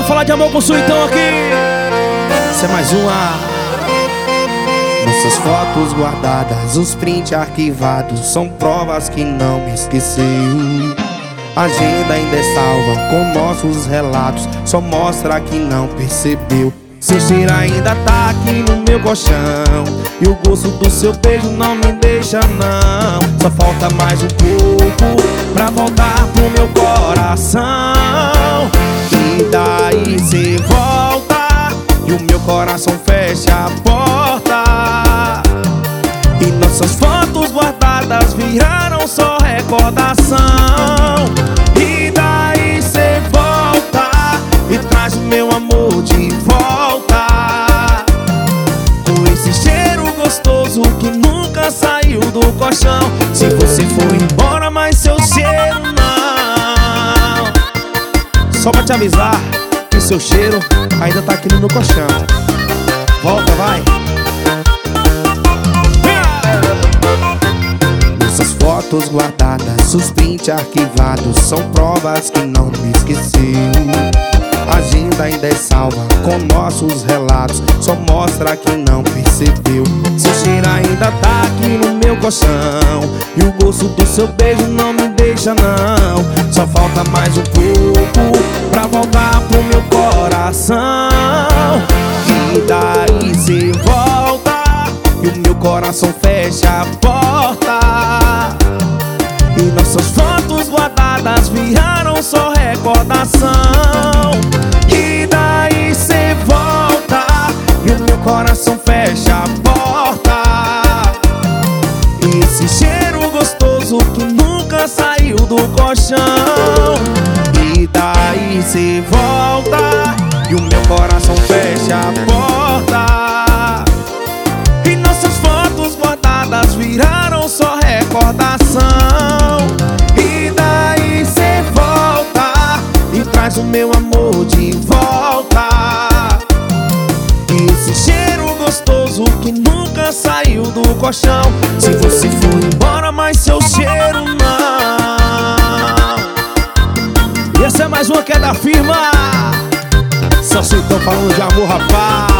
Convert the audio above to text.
falar de amor com o Suitão aqui. Essa é mais uma. Nossas fotos guardadas, os prints arquivados são provas que não me esqueceu. A agenda ainda é salva com nossos relatos, só mostra que não percebeu. Seu cheiro ainda tá aqui no meu colchão, e o gosto do seu beijo não me deixa não. Só falta mais um pouco pra voltar pro meu coração. E daí cê volta e o meu coração fecha a porta. E nossas fotos guardadas viraram só recordação. E daí cê volta e traz o meu amor de volta, com esse cheiro gostoso que nunca saiu do colchão. Se você for embora, mas seu cheiro não. Só pra te avisar que seu cheiro ainda tá aqui no meu colchão. Volta, vai. Nossas fotos guardadas, os prints arquivados são provas que não me esqueceu. A agenda ainda é salva com nossos relatos, só mostra que não percebeu. Seu cheiro ainda tá aqui no meu colchão, e o gosto do seu beijo não me deixa não. Só falta mais um pouco pra voltar pro meu coração. E daí cê volta e o meu coração fecha a porta. E nossas fotos guardadas viraram só recordação. E daí cê volta e o meu coração fecha a porta. E esse cheiro gostoso que nunca saiu do colchão. E daí cê volta e o meu coração fecha a porta. E nossas fotos guardadas viraram só recordação. E daí cê volta e traz o meu amor de volta. E esse cheiro gostoso que nunca saiu do colchão. Se você for embora, mas seu cheiro não. E essa é mais uma que é da firma. Só Suitão falando de amor, rapaz.